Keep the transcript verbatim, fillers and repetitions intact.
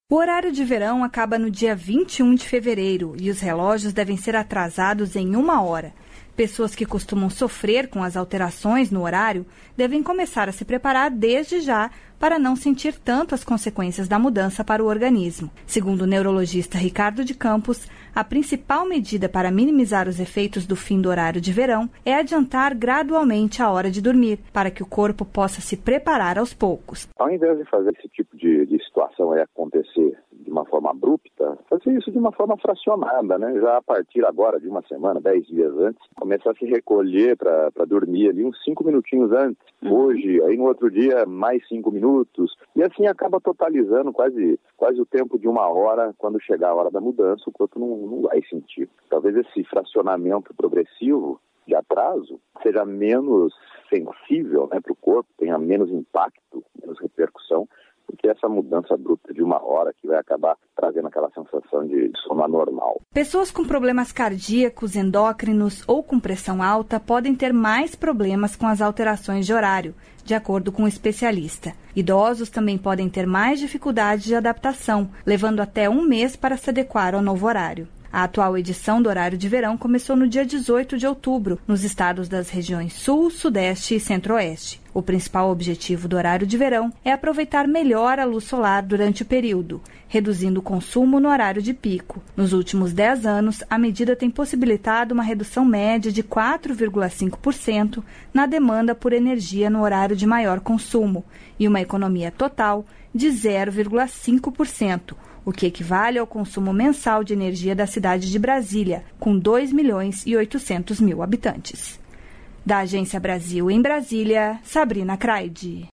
O horário de verão acaba no dia vinte e um de fevereiro e os relógios devem ser atrasados em uma hora. Pessoas que costumam sofrer com as alterações no horário devem começar a se preparar desde já para não sentir tanto as consequências da mudança para o organismo. Segundo o neurologista Ricardo de Campos, a principal medida para minimizar os efeitos do fim do horário de verão é adiantar gradualmente a hora de dormir, para que o corpo possa se preparar aos poucos. Ao invés de fazer esse tipo de, de situação aí acontecer de uma forma abrupta, fazer isso de uma forma fracionada, né? Já a partir agora de uma semana, dez dias antes, começar a se recolher para dormir ali uns cinco minutinhos antes. Uhum. Hoje, aí no outro dia, mais cinco minutos. E assim acaba totalizando quase, quase o tempo de uma hora. Quando chegar a hora da mudança, o corpo não, não vai sentir. Talvez esse fracionamento progressivo de atraso seja menos sensível, né, para o corpo, tenha menos impacto, menos repercussão, porque essa mudança abrupta de uma hora que vai acabar trazendo aquela sensação de sono anormal. Pessoas com problemas cardíacos, endócrinos ou com pressão alta podem ter mais problemas com as alterações de horário, de acordo com o especialista. Idosos também podem ter mais dificuldade de adaptação, levando até um mês para se adequar ao novo horário. A atual edição do horário de verão começou no dia dezoito de outubro, nos estados das regiões Sul, Sudeste e Centro-Oeste. O principal objetivo do horário de verão é aproveitar melhor a luz solar durante o período, reduzindo o consumo no horário de pico. Nos últimos dez anos, a medida tem possibilitado uma redução média de quatro vírgula cinco por cento na demanda por energia no horário de maior consumo e uma economia total de zero vírgula cinco por cento, o que equivale ao consumo mensal de energia da cidade de Brasília, com dois milhões e oitocentos mil habitantes. Da Agência Brasil em Brasília, Sabrina Craide.